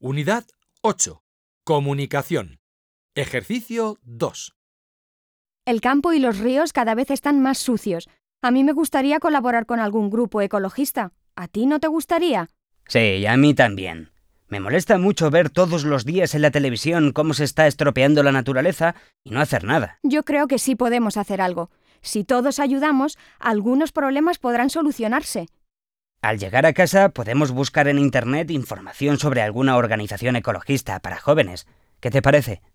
Unidad 8. Comunicación. Ejercicio 2. El campo y los ríos cada vez están más sucios. A mí me gustaría colaborar con algún grupo ecologista. ¿A ti no te gustaría? Sí, a mí también. Me molesta mucho ver todos los días en la televisión cómo se está estropeando la naturaleza y no hacer nada. Yo creo que sí podemos hacer algo. Si todos ayudamos, algunos problemas podrán solucionarse. Al llegar a casa podemos buscar en Internet información sobre alguna organización ecologista para jóvenes. ¿Qué te parece?